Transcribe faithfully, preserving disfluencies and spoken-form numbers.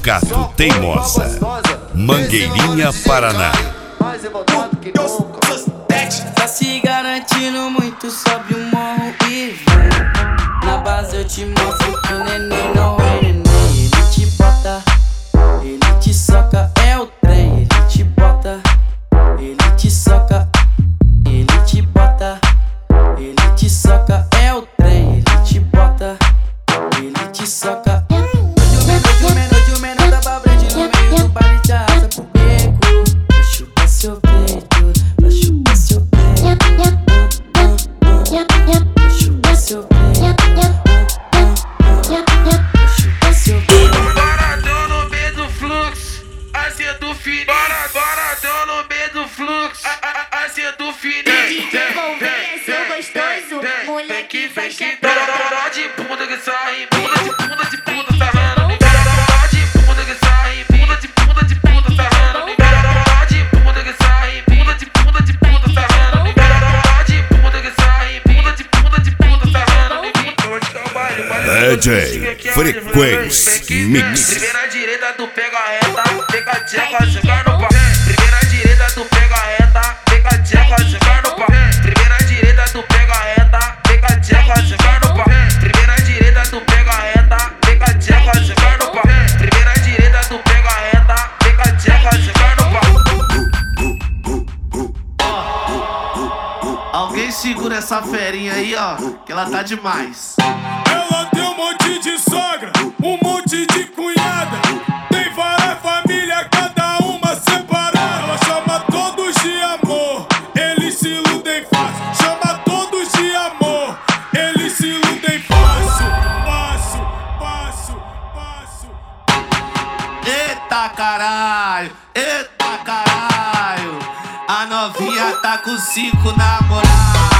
Ducato Teimosa, Mangueirinha, Paraná. Tá se garantindo muito, sobe o morro e vem. Na base eu te mostro que o neném não é neném. Ele te bota, ele te soca, é o trem. Ele te bota, ele te soca, ele te bota, ele te soca, é o trem. Ele te bota, ele te soca. Hoje o menor, hoje o menor, hoje o menor da pra frente no meio do baile te arrasta pro beco. Pra chupar seu peito, pra chupar seu peito, pra chupar seu peito, pra chupar seu peito. Paradão no meio do fluxo, assim do fininho. Paradão no meio do fluxo, assim do fininho. D J Gouveia, seu gostoso, moleque faz chegar. Dó de bunda que sai, bunda de bunda de bunda sarrando. Dó de bunda que sai, bunda de bunda de bunda sarrando. Dó de bunda que sai, bunda de bunda de bunda sarrando. Dó de bunda que sai, bunda de bunda de bunda sarrando. D J Frequência Mix. Primeira direita, tu pega a reta, pega a tcheca, joga no pau. Primeira direita, tu pega a reta, pega a tcheca, joga no pau. Primeira direita, tu pega a reta, pega a tcheca, joga no pau. Primeira direita, tu pega a reta, pega a tcheca, joga no pau. Primeira direita, tu pega a reta, pega a tcheca, joga no pau. Alguém segura essa ferinha aí, ó, que ela tá demais. Ela tem um monte de sogra, um monte de cunhada. Tem várias famílias, cada uma separada. Ela chama todos de amor, eles se iludem fácil. Chama todos de amor, eles se iludem fácil. Passo, passo, passo. Eita caralho, eita caralho. A novinha tá com cinco namorados.